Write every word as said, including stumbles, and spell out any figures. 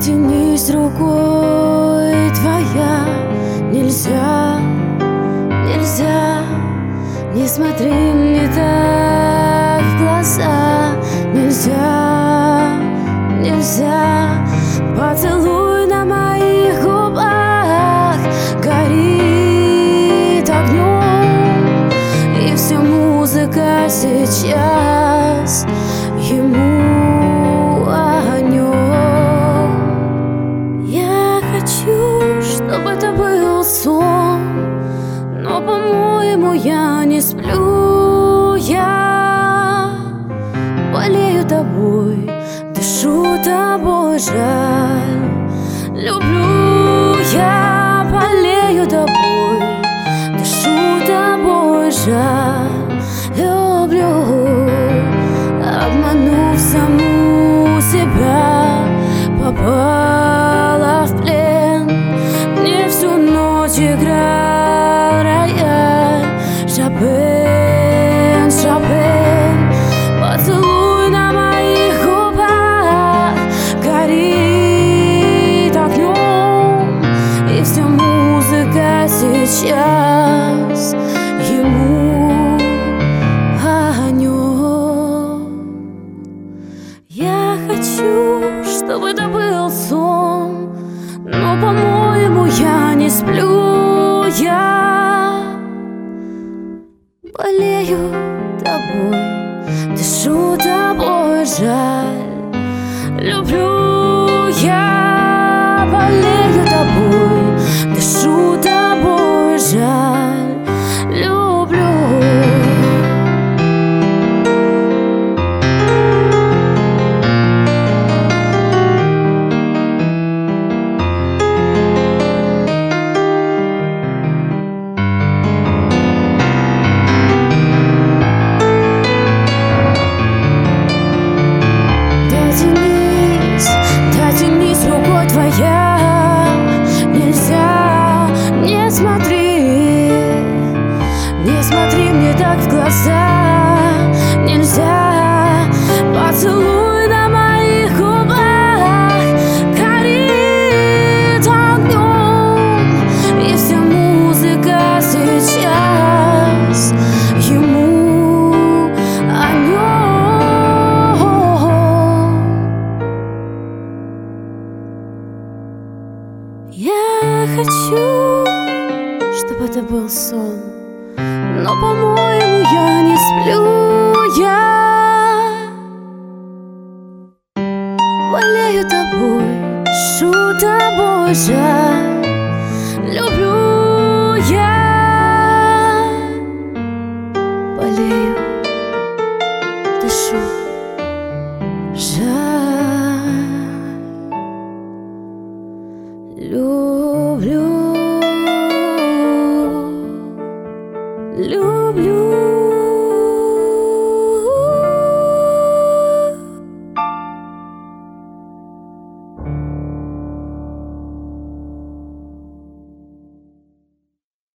Дотянись рукой твоя, нельзя, нельзя, не смотри мне так в глаза, нельзя, нельзя, поцелуй на моих губах горит огнем, и вся музыка сейчас ему о нем. Я хочу, чтобы это был сон, но, по-моему, я не сплю. Я болею тобой, дышу тобой, жаль. Люблю, я болею тобой, дышу тобой, жаль. Люблю, обманув саму себя, попала в плен. Мне всю ночь играл рояль, Шопен, Шопен. Поцелуй на моих губах горит огнем, и вся музыка сейчас ему о нем. Я хочу, чтобы это был сон, но, по-моему, я не сплю. Я болею тобой, дышу тобой, жаль. Люблю, я болею тобой, дышу тобой, жаль. Люблю. Смотри мне так в глаза, нельзя, поцелуй на моих губах горит огнем, и вся музыка сейчас ему о нем. Я хочу, чтобы это был сон, но, по-моему, я не сплю. Я болею тобой, дышу тобой, жаль. Люблю, я болею, дышу, жаль. Люблю, люблю.